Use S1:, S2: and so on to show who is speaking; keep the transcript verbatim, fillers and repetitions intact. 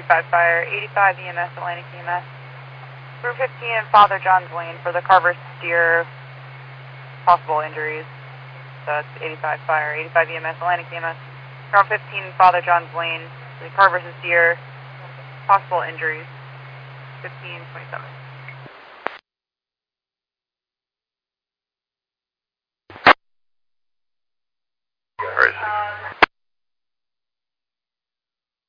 S1: eighty-five Fire, eighty-five E M S, Atlantic E M S. Crew fifteen, Father John's Lane for the Carver steer, possible injuries. So it's eighty-five Fire, eighty-five E M S, Atlantic E M S. Ground fifteen, Father John's Lane, the Carver steer, possible injuries. fifteen twenty-seven.